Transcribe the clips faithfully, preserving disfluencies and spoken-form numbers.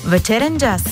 Вечерен джаз.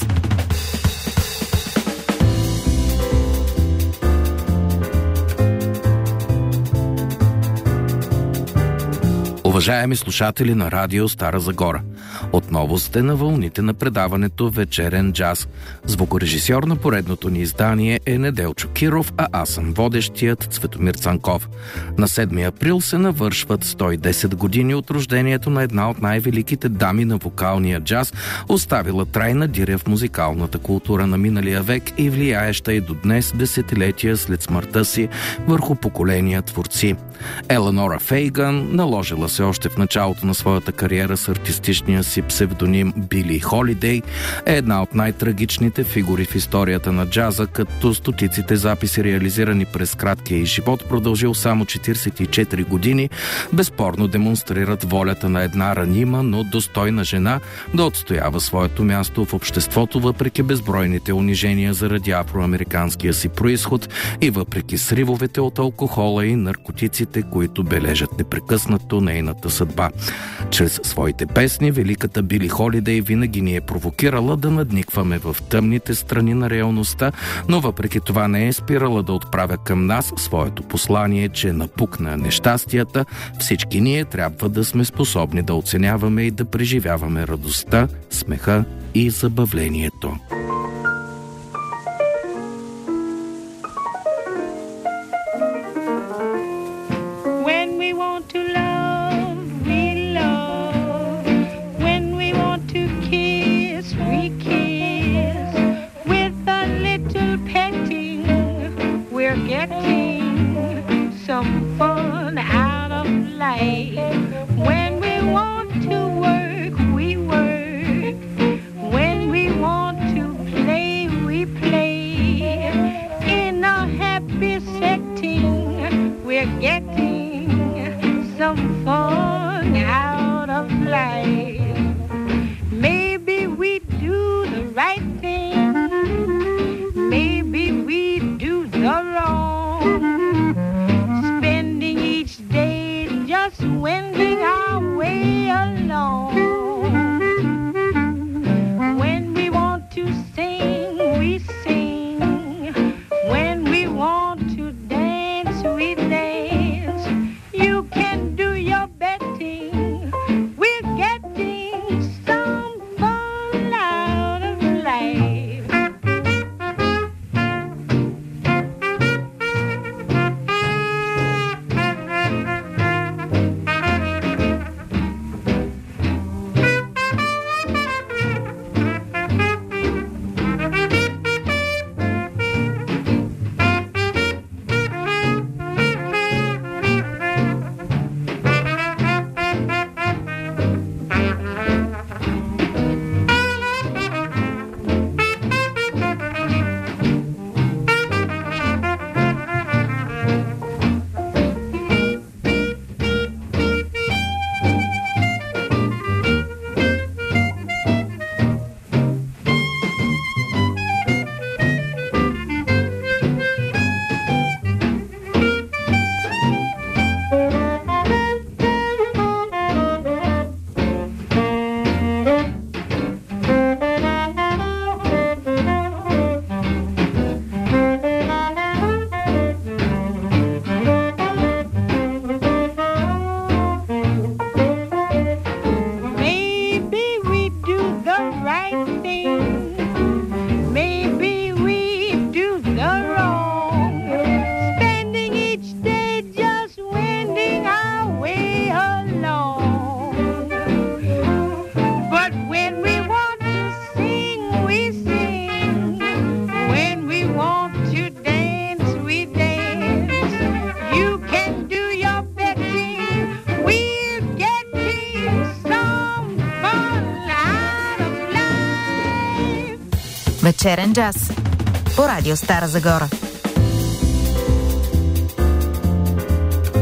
Уважаеми слушатели на радио Стара Загора, отново сте на вълните на предаването Вечерен джаз. Звукорежисьор на поредното ни издание е Неделчо Киров, а аз съм водещият Цветомир Цанков. На седми април се навършват сто и десет години от рождението на една от най-великите дами на вокалния джаз, оставила трайна диря в музикалната култура на миналия век и влияеща и до днес, десетилетия след смъртта си, върху поколения творци. Еланора Фейгън, наложила се още в началото на своята кариера с артистичния си псевдоним Били Холидей, е една от най-трагичните фигури в историята на джаза, като стотиците записи, реализирани през краткия и живот, продължил само четиридесет и четири години, безспорно демонстрират волята на една ранима, но достойна жена да отстоява своето място в обществото, въпреки безбройните унижения заради афроамериканския си произход и въпреки сривовете от алкохола и наркотиците, които бележат непрекъснато нейната съдба. Чрез своите песни великата Били Холидей винаги ни е провокирала да надникваме в тъмните страни на реалността, но въпреки това не е спирала да отправя към нас своето послание, че напук на нещастията всички ние трябва да сме способни да оценяваме и да преживяваме радостта, смеха и забавлението. Вечерен джаз по радио Стара Загора.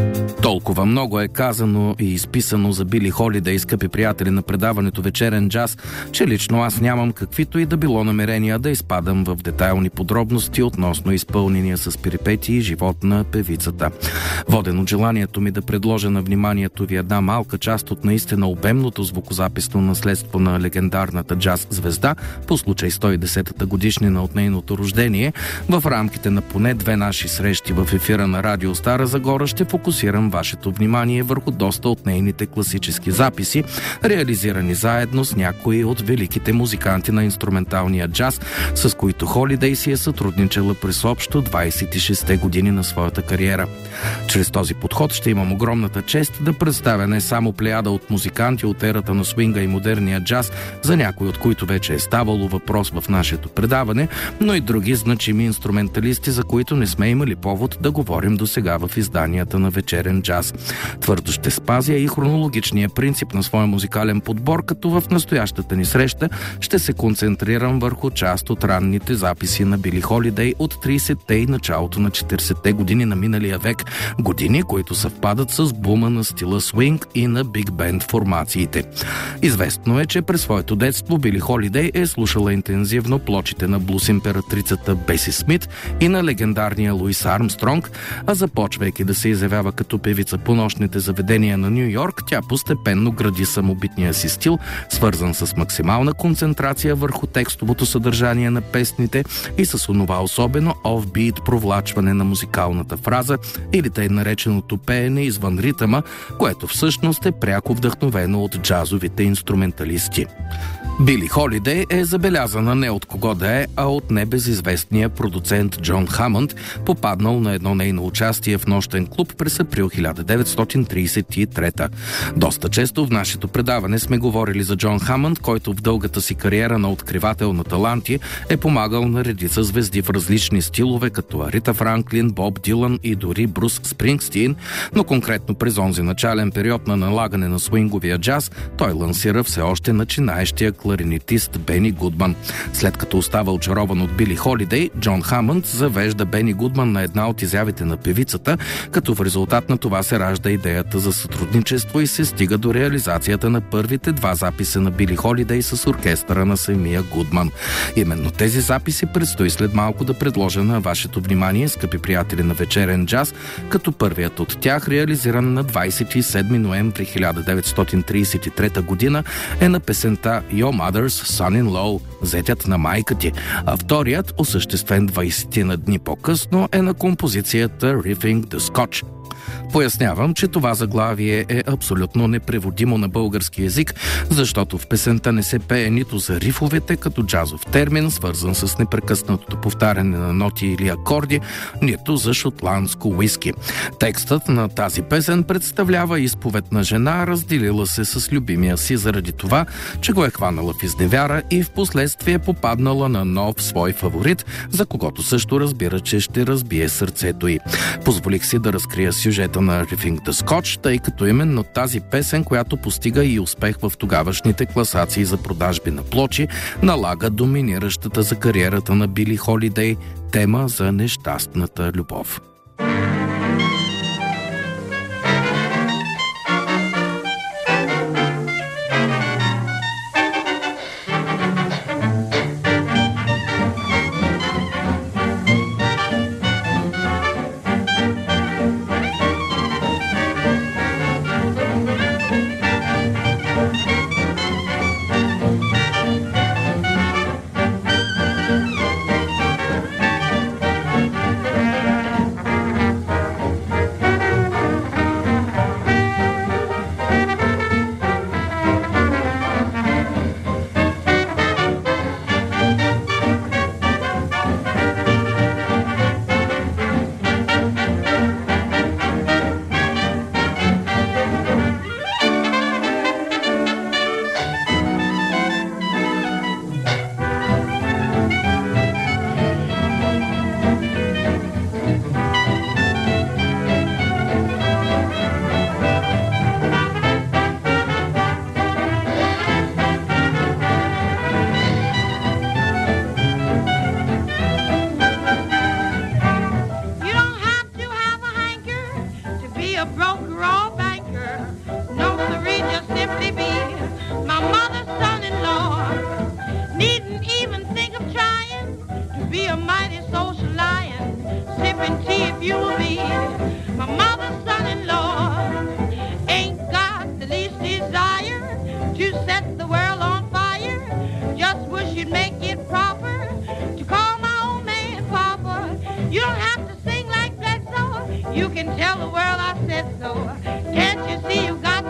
Толкова много е казано и изписано за Били Холидей, скъпи приятели на предаването Вечерен джаз, че лично аз нямам каквито и да било намерения да изпадам в детайлни подробности относно изпълнения с перипетии живот на певицата. Воден от желанието ми да предложа на вниманието ви една малка част от наистина обемното звукозаписно наследство на легендарната джаз звезда по случай сто и десетата годишнина от нейното рождение, в рамките на поне две наши срещи в ефира на Радио Стара Загора ще фокусирам вашето внимание върху доста от нейните класически записи, реализирани заедно с някои от великите музиканти на инструменталния джаз, с които Холидей си е сътрудничала през общо двадесет и шест години на своята кариера. Чрез този подход ще имам огромната чест да представя не само плеяда от музиканти от ерата на свинга и модерния джаз, за някой от които вече е ставало въпрос в нашето предаване, но и други значими инструменталисти, за които не сме имали повод да говорим досега в изданията на Вечерен джаз. Твърдо ще спазя и хронологичния принцип на своя музикален подбор, като в настоящата ни среща ще се концентрирам върху част от ранните записи на Били Холидей от тридесетте и началото на четиридесетте години на миналия век, години, които съвпадат с бума на стила свинг и на биг бенд формациите. Известно е, че през своето детство Били Холидей е слушала интензивно плочите на блус императрицата Беси Смит и на легендарния Луис Армстронг, а започвайки да се изявява като певица по нощните заведения на Ню Йорк, тя постепенно гради самобитния си стил, свързан с максимална концентрация върху текстовото съдържание на песните и с онова особено офбит провлачване на музикалната фраза или тъй нареченото пеене извън ритъма, което всъщност е пряко вдъхновено от джазовите инструменталисти. Били Холидей е забелязана не от кого да е, а от небезизвестния продуцент Джон Хамънд, попаднал на едно нейно участие в нощен клуб през април хиляда деветстотин тридесет и трета. Доста често в нашето предаване сме говорили за Джон Хамънд, който в дългата си кариера на откривател на таланти е помагал на редица звезди в различни стилове, като Арита Франклин, Боб Дилан и дори Брус Спрингстин, но конкретно през онзи начален период на налагане на свинговия джаз, той лансира все още начинаещия кларинетист Бени Гудман. След като остава очарован от Били Холидей, Джон Хамънд завежда Бени Гудман на една от изявите на певицата, като в резултат на това се ражда идеята за сътрудничество и се стига до реализацията на първите два записа на Били Холидей с оркестъра на самия Гудман. Именно тези записи предстои след малко да предложа на вашето внимание, скъпи приятели на Вечерен джаз, като първият от тях, реализиран на двадесет и седми ноември хиляда деветстотин тридесет и трета година, е на песента Your Mother's Son-in-Law, зетят на майка ти, а вторият, осъществен двадесет на дни по-късно, е на композицията Riffing the Scotch. Пояснявам, че това заглавие е абсолютно непреводимо на български език, защото в песента не се пее нито за рифовете като джазов термин, свързан с непрекъснатото повтаряне на ноти или акорди, нито за шотландско уиски. Текстът на тази песен представлява изповед на жена, разделила се с любимия си заради това, че го е хванала в изневяра и в последствие попаднала на нов свой фаворит, за когото също разбира, че ще разбие сърцето й. Позволих си да разкрия сюжета на Riffing the Scotch, тъй като именно тази песен, която постига и успех в тогавашните класации за продажби на плочи, налага доминиращата за кариерата на Били Холидей тема за нещастната любов.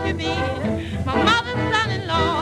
to be my mother's son-in-law.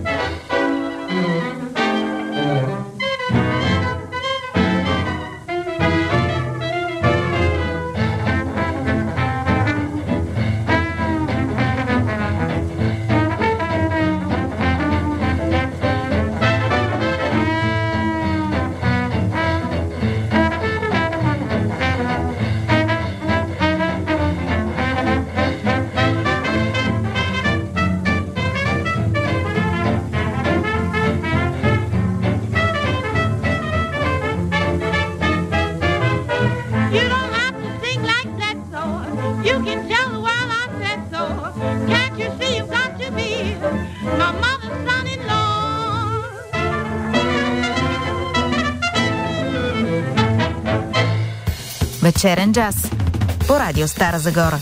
Вечерен джаз по радио Стара Загора.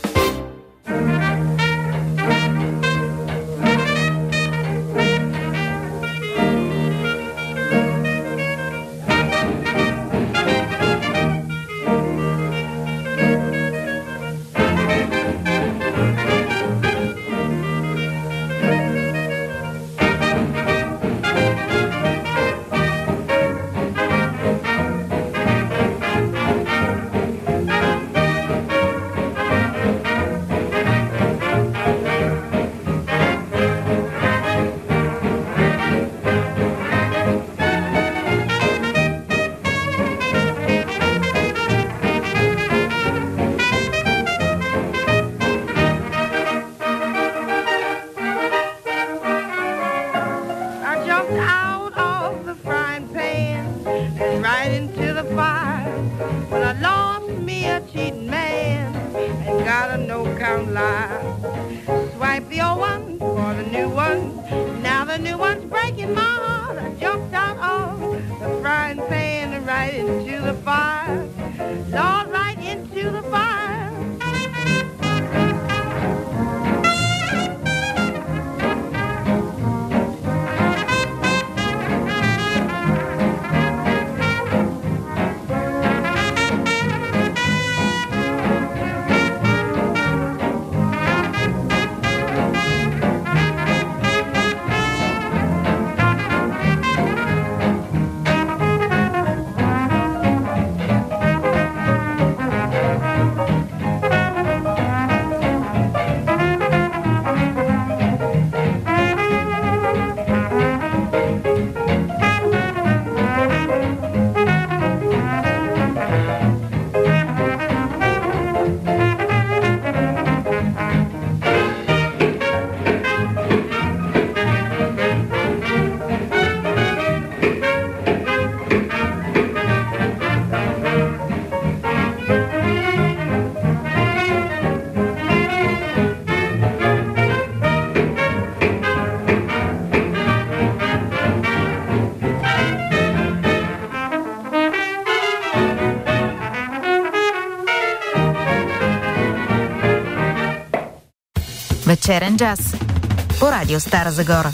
Вечерен джаз по радио Стара Загора.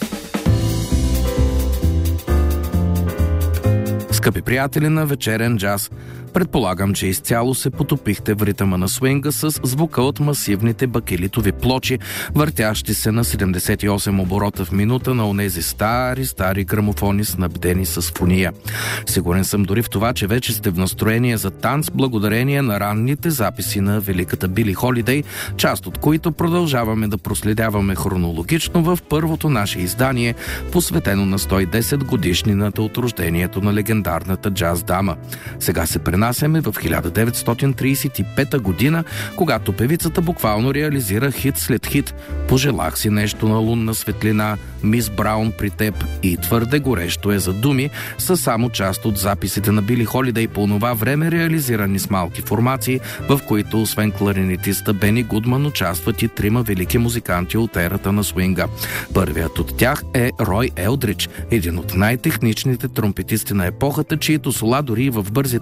Скъпи приятели на Вечерен джаз, предполагам, че изцяло се потопихте в ритъма на свинга с звука от масивните бакелитови плочи, въртящи се на седемдесет и осем оборота в минута на онези стари, стари грамофони, снабдени с фония. Сигурен съм дори в това, че вече сте в настроение за танц благодарение на ранните записи на великата Били Холидей, част от които продължаваме да проследяваме хронологично в първото наше издание, посветено на сто и десет годишнината от рождението на легендарната джаз дама. Сега се пренасяме в хиляда деветстотин тридесет и пета година, когато певицата буквално реализира хит след хит "Пожелах си нещо на лунна светлина", "Мис Браун при теб" и "Твърде горещо е за думи" са само част от записите на Били Холидей по това време, реализирани с малки формации, в които освен кларинетиста Бени Гудман участват и трима велики музиканти от ерата на свинга. Първият от тях е Рой Елдрич, един от най-техничните тромпетисти на епохата, чието сола дори в бързи темпа са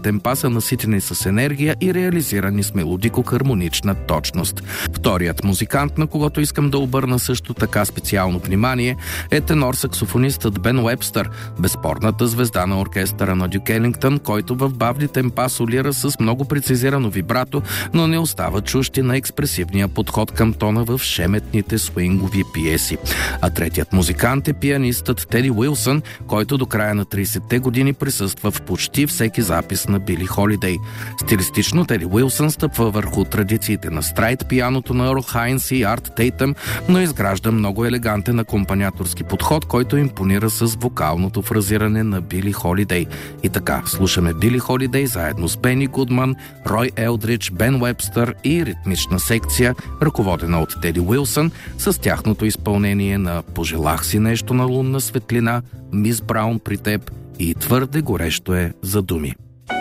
са наситени с енергия и реализирани с мелодико-хармонична точност. Вторият музикант, на когото искам да обърна също така специално внимание, е тенор-саксофонистът Бен Уебстър, безспорната звезда на оркестъра на Дюк Елингтън, който в бавни темпа солира с много прецизирано вибрато, но не остава чужди на експресивния подход към тона в шеметните свингови пиеси. А третият музикант е пианистът Теди Уилсън, който до края на тридесетте години присъства в почти всеки запис на Били Холидей. Стилистично Теди Уилсън стъпва върху традициите на страйт пианото на Ерл Хайнс и Арт Тейтъм, но изгражда много елегантен акомпаняторски подход, който импонира с вокалното фразиране на Били Холидей. И така, слушаме Били Холидей заедно с Бени Гудман, Рой Елдрич, Бен Уебстър и ритмична секция, ръководена от Теди Уилсън, с тяхното изпълнение на "Пожелах си нещо на лунна светлина", "Мис Браун при теб" и "Твърде горещо е за думи".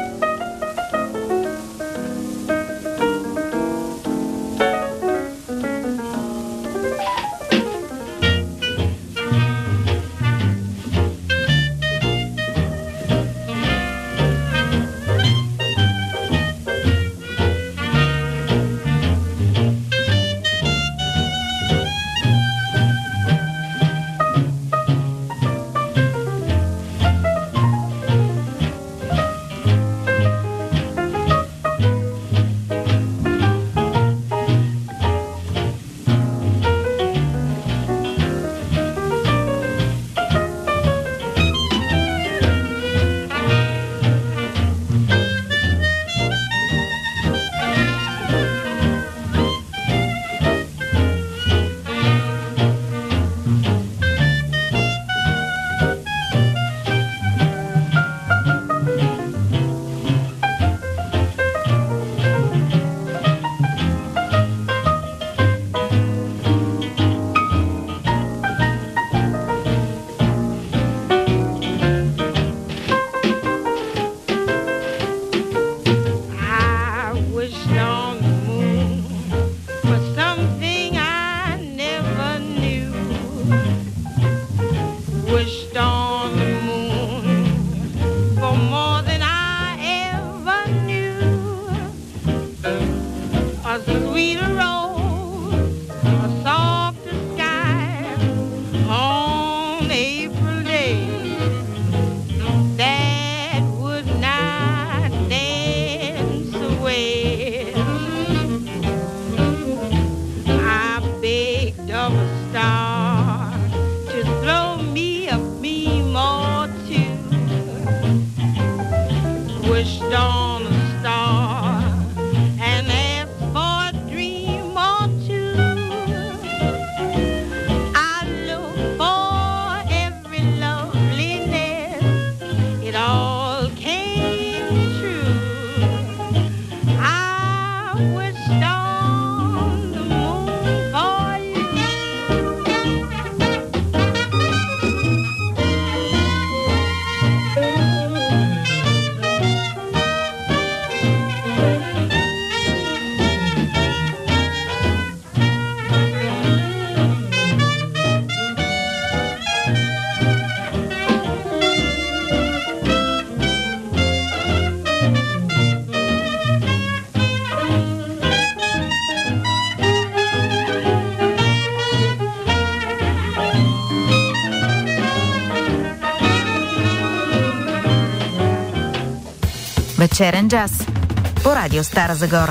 Вечерен джаз по радио Стара Загора.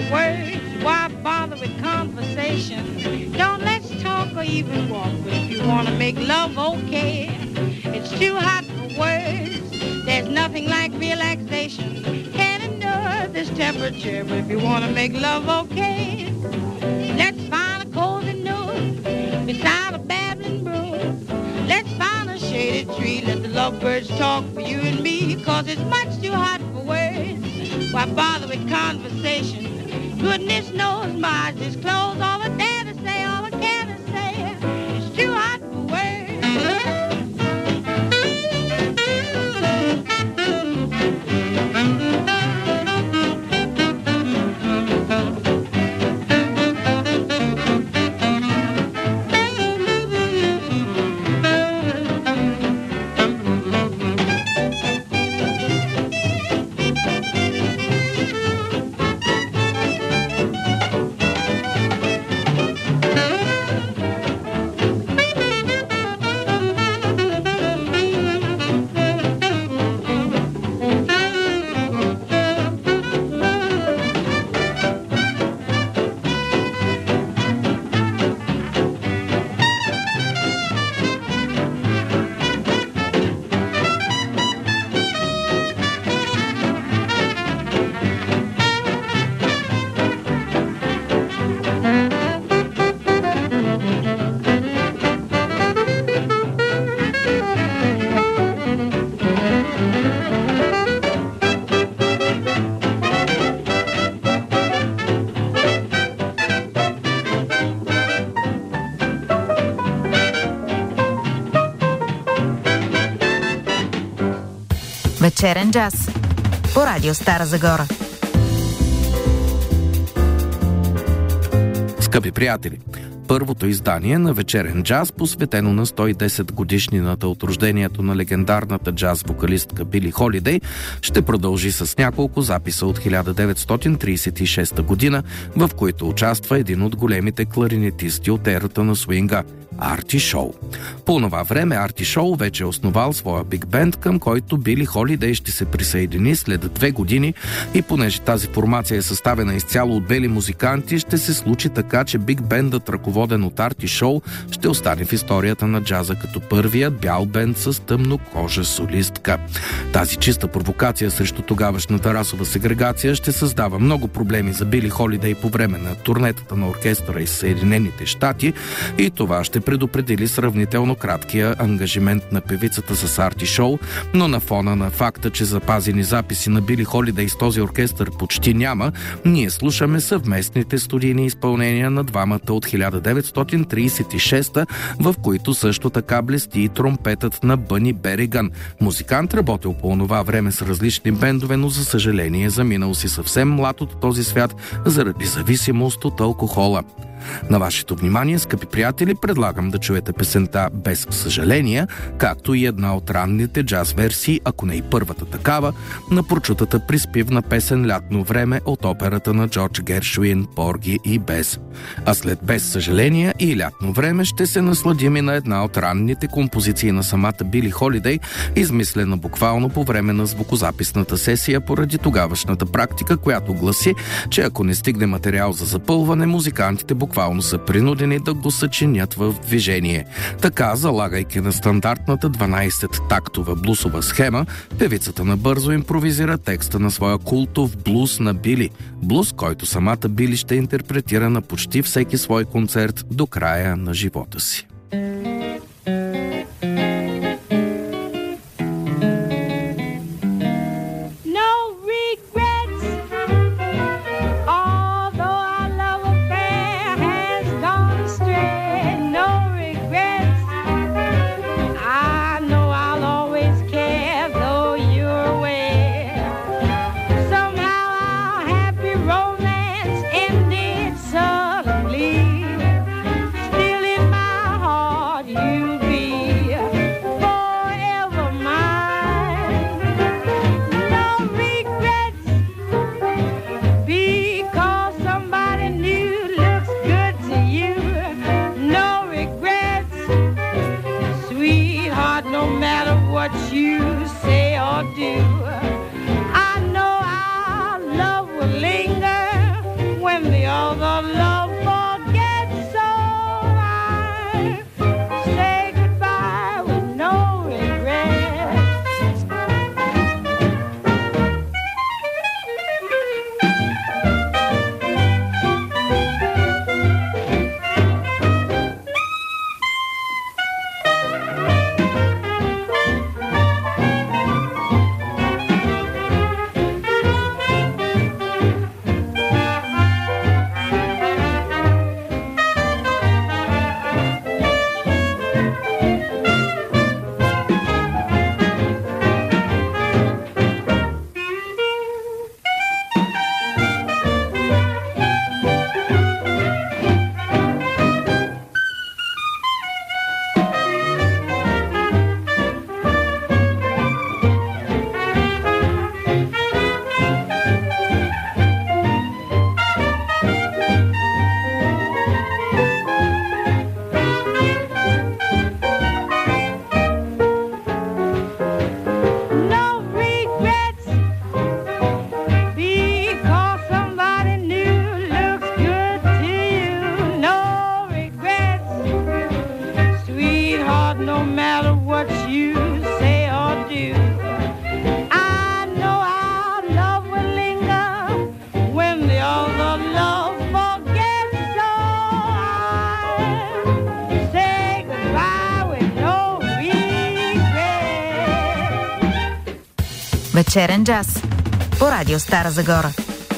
for words. Why bother with conversation? Don't let's talk or even walk. But if you want to make love, okay. It's too hot for words. There's nothing like relaxation. Can't endure this temperature. But if you want to make love, okay. Let's find a cozy nook beside a babbling brook. Let's find a shaded tree. Let the lovebirds talk for you and me. Cause it's much too hot for words. Why bother with conversation? Goodness knows my eyes is closed. All I dare to say, all I can to say, it's too hot for words. Вечерен джаз по Радио Стара Загора. Скъпи приятели, първото издание на Вечерен джаз, посветено на сто и десет годишнината от рождението на легендарната джаз-вокалистка Били Холидей, ще продължи с няколко записа от хиляда деветстотин тридесет и шеста година, в които участва един от големите кларинетисти от ерата на свинга – Арти Шоу. По това време Арти Шоу вече е основал своя биг бенд, към който Били Холидей ще се присъедини след две години, и понеже тази формация е съставена изцяло от бели музиканти, ще се случи така, че биг бендът, ръководен от Арти Шоу, ще остане в историята на джаза като първият бял бенд с тъмнокожа солистка. Тази чиста провокация срещу тогавашната расова сегрегация ще създава много проблеми за Били Холидей по време на турнетата на оркестъра из Съединените щати, и това ще предопредели сравнително краткия ангажимент на певицата с Арти Шоу, но на фона на факта, че запазени записи на Били Холидей с този оркестър почти няма, ние слушаме съвместните студийни изпълнения на двамата от хиляда деветстотин тридесет и шеста, в които също така блести и тромпетът на Бъни Бериган. Музикант, работил по онова време с различни бендове, но за съжаление заминал си съвсем млад от този свят заради зависимост от алкохола. На вашето внимание, скъпи приятели, предлагам да чуете песента "Без съжаление", както и една от ранните джаз версии, ако не и първата такава, на прочутата приспивна песен "Лятно време" от операта на Джордж Гершуин "Порги и Бес". А след "Без съжаление" и "Лятно време" ще се насладим и на една от ранните композиции на самата Били Холидей, измислена буквално по време на звукозаписната сесия поради тогавашната практика, която гласи, че ако не стигне материал за запълване, музикантите буквално са принудени да го съчинят в движение. Така, залагайки на стандартната дванайсет-тактова блусова схема, певицата набързо импровизира текста на своя култов блус на Били. Блус, който самата Били ще интерпретира на почти всеки свой концерт до края на живота си. Вечерен джаз по радио Стара Загора.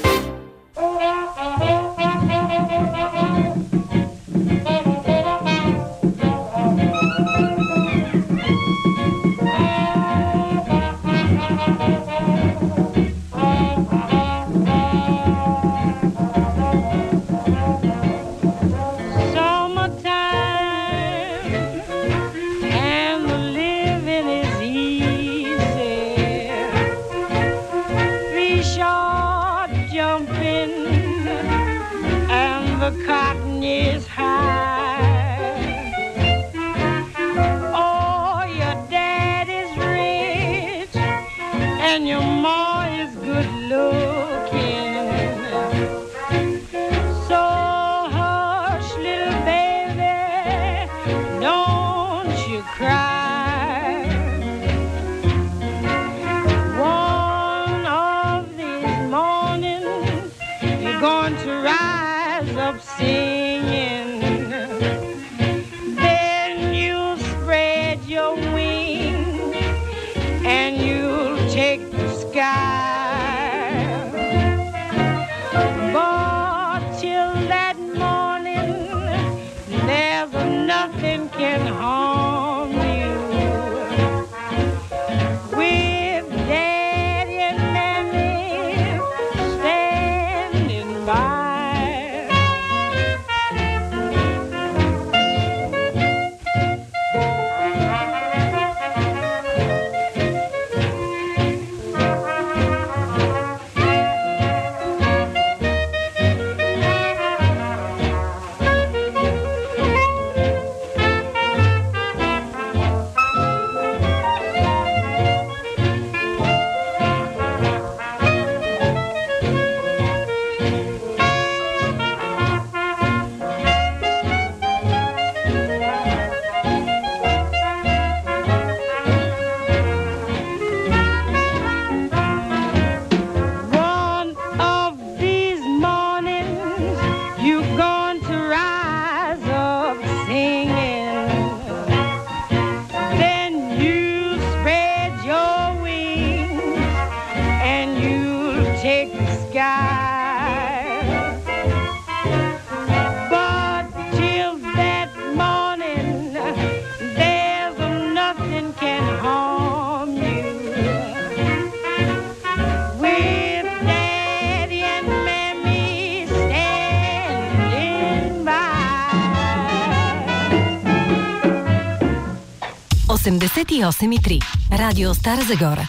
осемдесет и осем и три. Радио Стара Загора.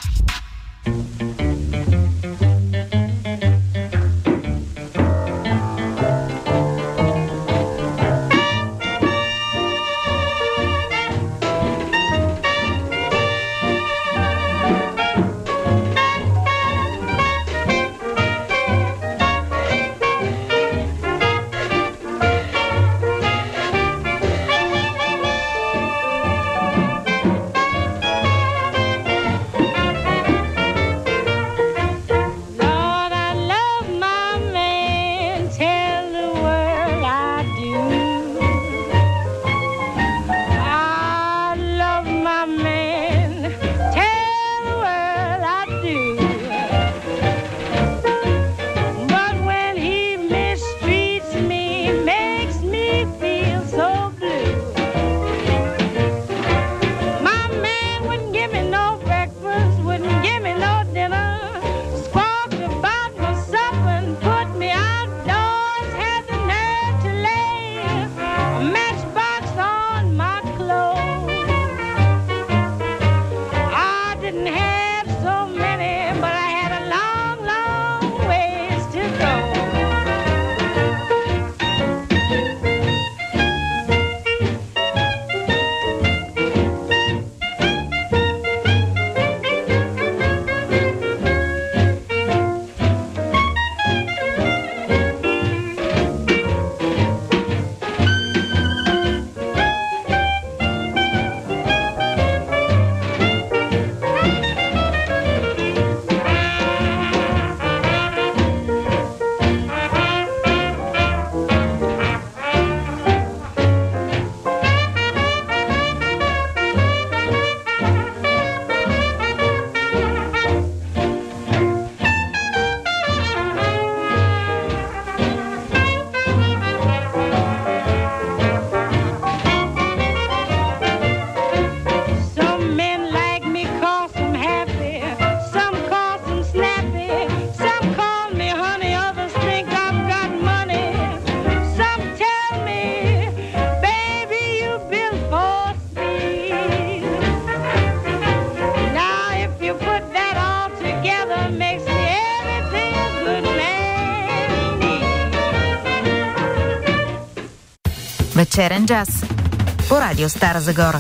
Вечерен джаз по радио Стара Загора.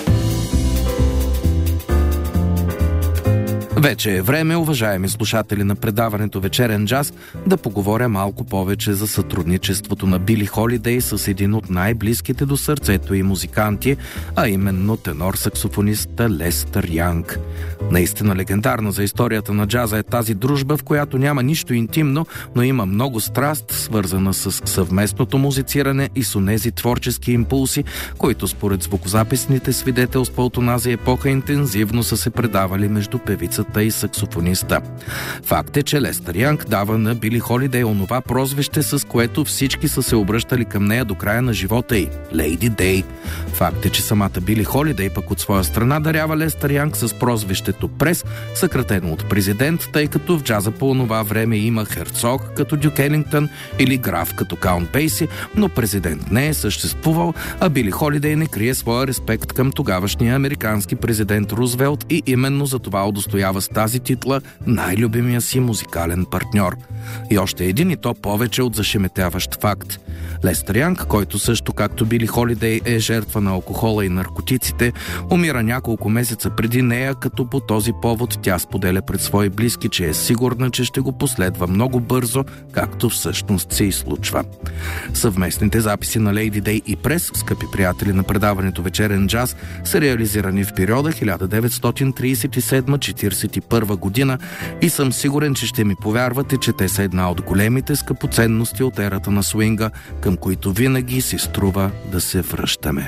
Вече е време, уважаеми слушатели на предаването Вечерен джаз, да поговоря малко повече за сътрудничеството на Били Холидей с един от най-близките до сърцето и музиканти, а именно тенор-саксофониста Лестър Янг. Наистина легендарна за историята на джаза е тази дружба, в която няма нищо интимно, но има много страст, свързана с съвместното музициране и с онези творчески импулси, които според звукозаписните свидетелства от онази епоха интензивно са се предавали между певицата и саксофониста. Факт е, че Лестър Янг дава на Били Холидей онова прозвище, с което всички са се обръщали към нея до края на живота й – Лейди Дей. Факт е, че самата Били Холидей пък от своя страна дарява Лестър Янг с прозвището Прес, съкратено от президент, тъй като в джаза по онова време има херцог като Дюк Елингтън или граф като Каунт Бейси, но президент не е съществувал, а Били Холидей не крие своя респект към тогавашния американски президент Рузвелт и именно за това удостоява с тази титла най-любимия си музикален партньор. И още един, и то повече от зашеметяващ факт. Лестър Янг, който също както Били Холидей е жертва на алкохола и наркотиците, умира няколко месеца преди нея, като по този повод тя споделя пред свои близки, че е сигурна, че ще го последва много бързо, както всъщност се и случва. Съвместните записи на Лейди Дей и Прес, скъпи приятели на предаването Вечерен джаз, са реализирани в периода хиляда деветстотин тридесет и седма - четиридесет и първа година и съм сигурен, че ще ми повярвате, че те са една от големите скъпоценности от ерата на свинга, към които винаги си струва да се връщаме.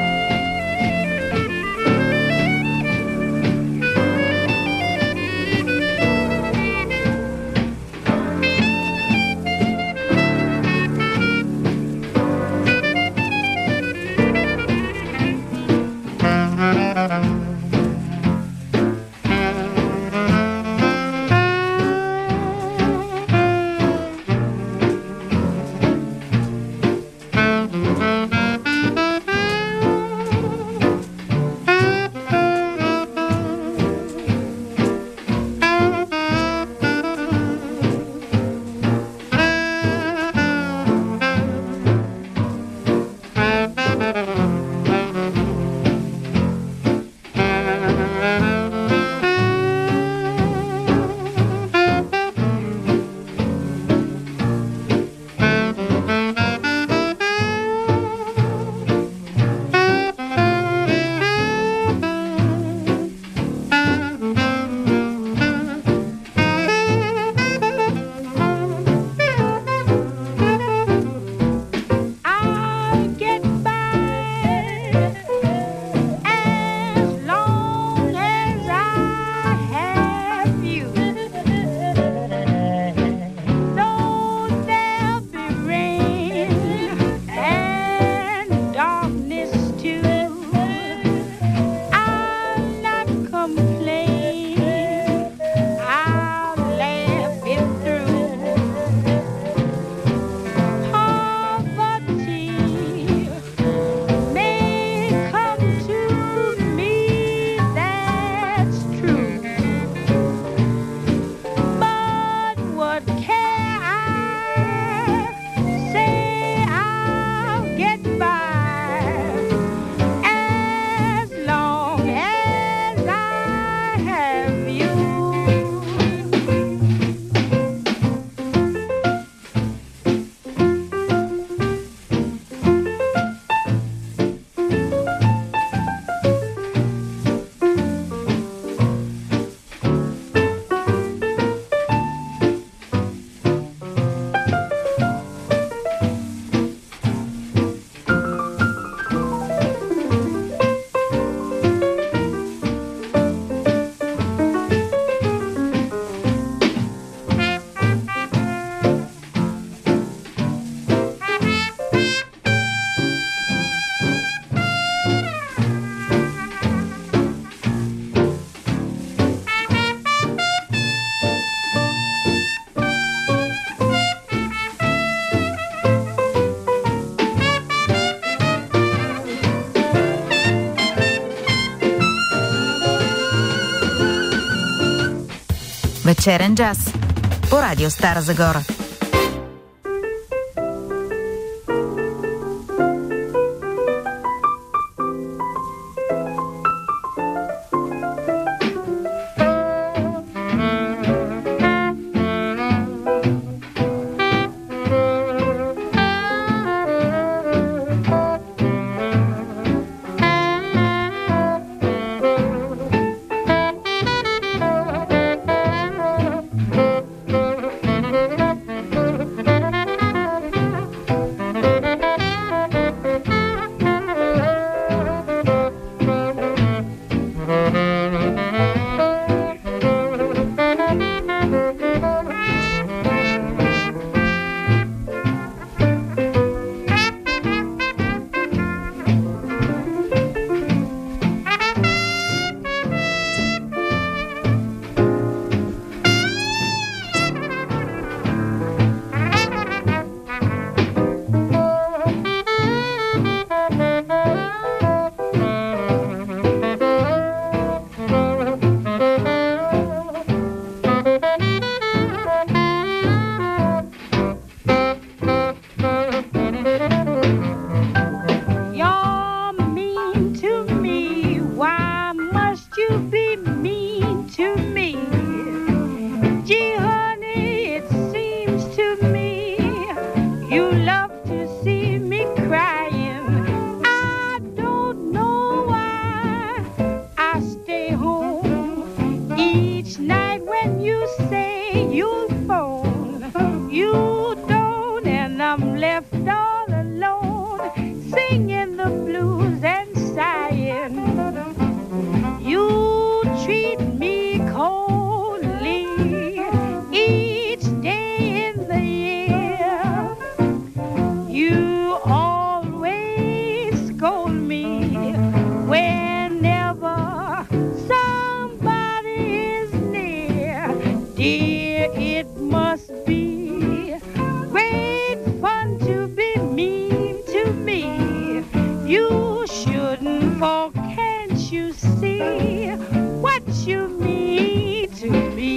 Вечерен джаз по радио Стара Загора. You love to see me crying. I don't know why I stay home each night when you say you'll phone. You don't, and I'm left all alone, singing the blues and sighing. You treat me coldly each day in the year. You always scold me whenever somebody is near. Dear, it must be great fun to be mean to me. You shouldn't, for can't you see what you mean to me?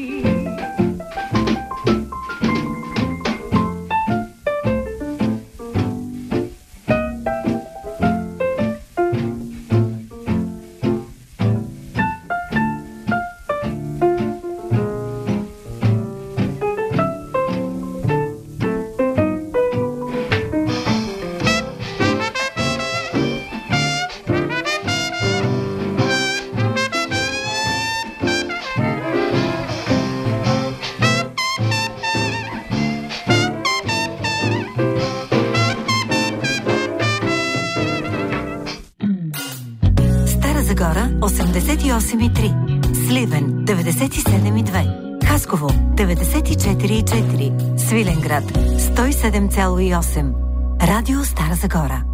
осемдесет и осем и три, Сливен деветдесет и седем и две, Хасково деветдесет и четири и четири, Свиленград сто и седем цяло и осем. Радио Стара Загора.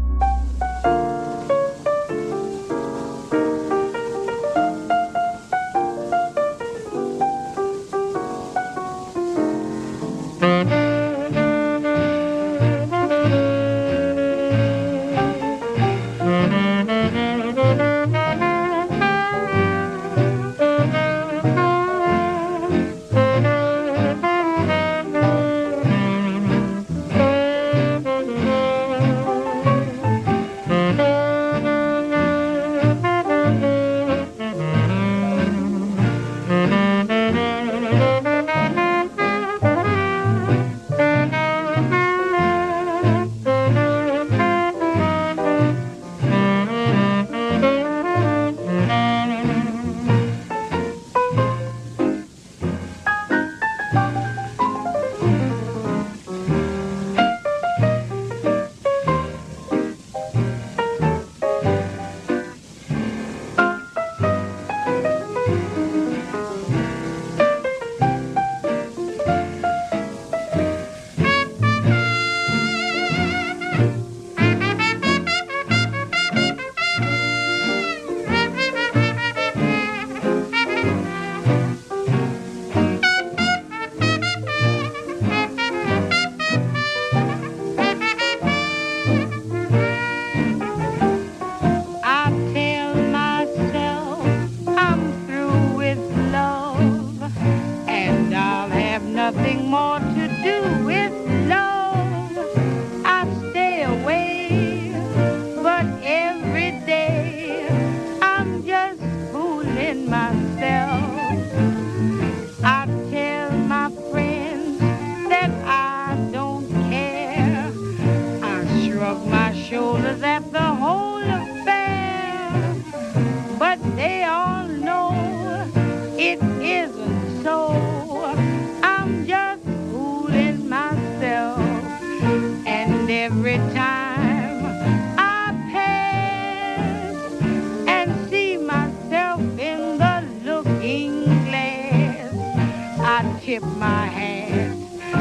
Tip my hat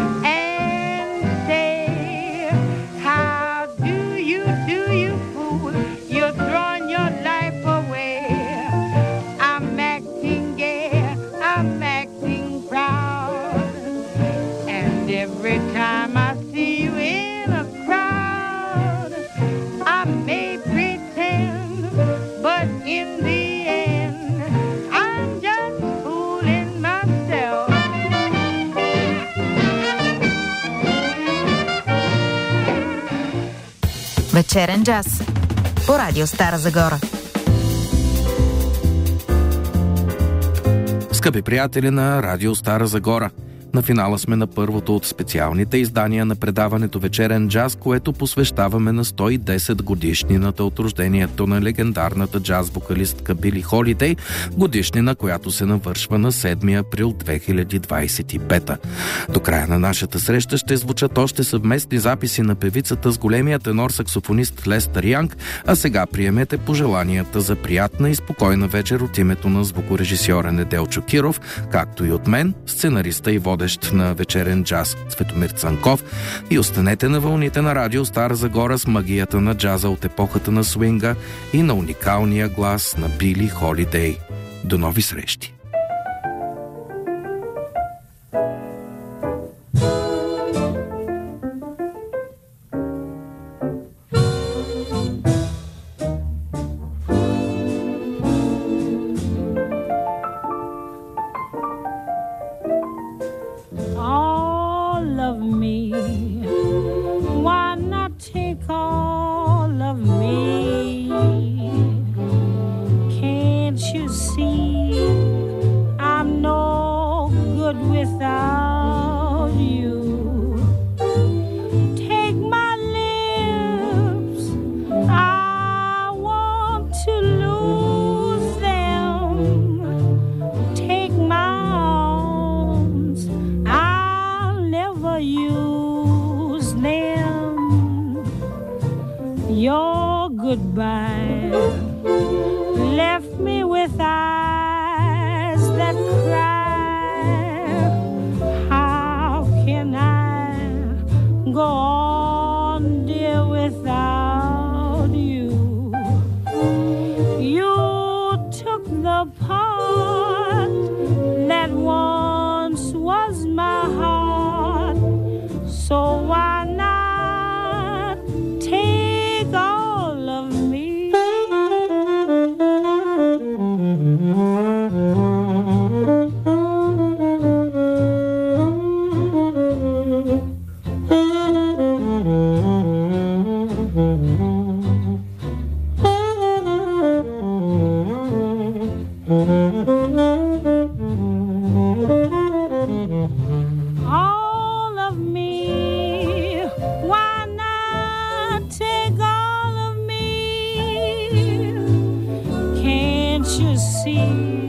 and say, how do you do, you fool? You're throwing your life away. I'm acting gay, I'm acting proud, and every time I see you in a crowd, I may pretend, but in the end, I'm just fooling myself. Вечерен джаз по радио Стара Загора. Скъпи приятели на радио Стара Загора, На финала сме на първото от специалните издания на предаването Вечерен джаз, което посвещаваме на сто и десет годишнината от рождението на легендарната джаз-вокалистка Били Холидей, годишнина, която се навършва на седми април две хиляди двадесет и пета. До края на нашата среща ще звучат още съвместни записи на певицата с големия тенор-саксофонист Лестър Янг, а сега приемете пожеланията за приятна и спокойна вечер от името на звукорежисьора Неделчо Киров, както и от мен, сценариста и водещ на Вечерен джаз Цветомир Цанков, и останете на вълните на радио Стара Загора с магията на джаза от епохата на свинга и на уникалния глас на Били Холидей. До нови срещи! Your goodbye left me with eyes that cry. How can I go on, dear, without you? You took the part that once was my heart, so why not take all of me? All of me, why not take all of me? Can't you see